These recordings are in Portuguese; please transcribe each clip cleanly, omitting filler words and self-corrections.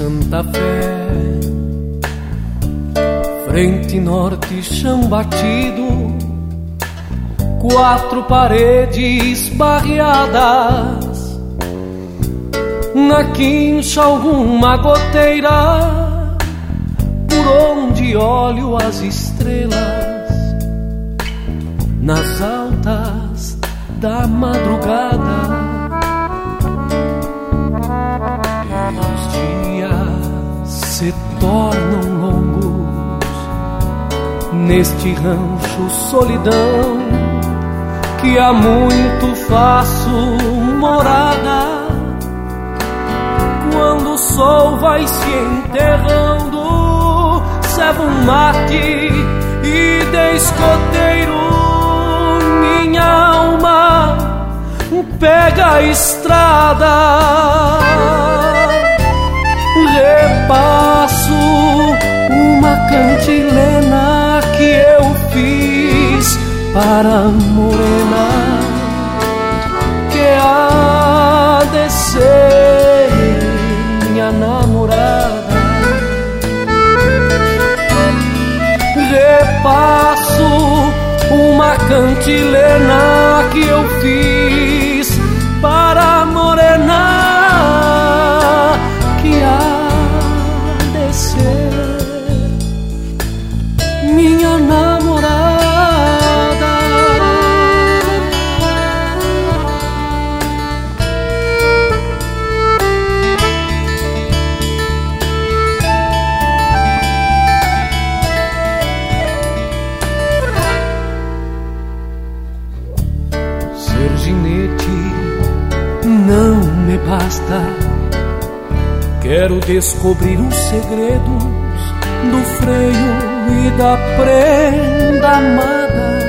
Santa Fé, frente norte, chão batido, 4 paredes barreadas, na quincha alguma goteira, por onde olho as estrelas, nas altas da madrugada. E os dias se tornam longos neste rancho solidão, que há muito faço morada. Quando o sol vai se enterrando, cebo um mate e de escoteiro minha alma pega a estrada. Repasso uma cantilena que eu fiz para a morena que há de ser minha namorada. Repasso uma cantilena que eu fiz para a morena que há de ser minha namorada. Não me basta, quero descobrir os segredos do freio e da prenda amada.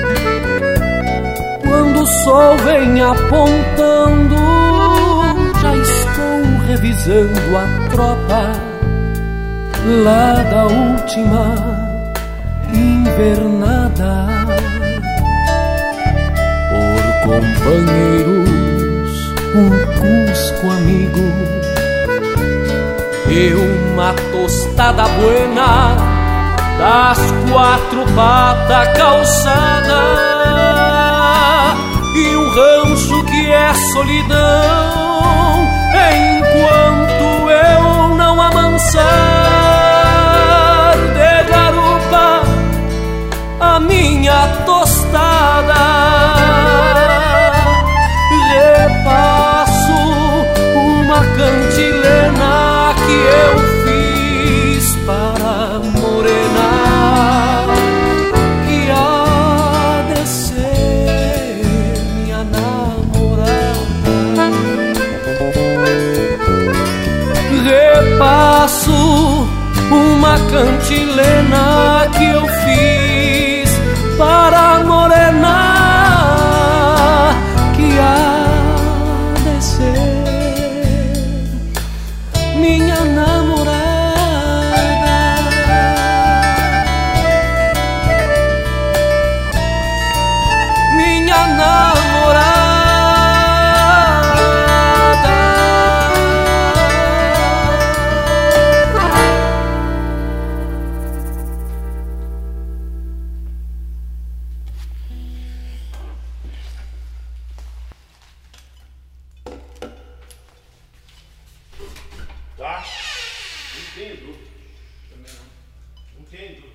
Quando o sol vem apontando, já estou revisando a tropa lá da última invernada. Por companheiros um cusco amigo e uma tostada buena das 4 patas calçada, e um rancho que é solidão enquanto eu não amansar de garupa a minha tostada. Repasso uma cantilena que eu fiz para a morena que há de ser minha namorada. Repasso uma cantilena que eu fiz para a morena que há de ser minha namorada. Minha namorada. Tá? Não tenho dúvida. Também não. Não tenho dúvida.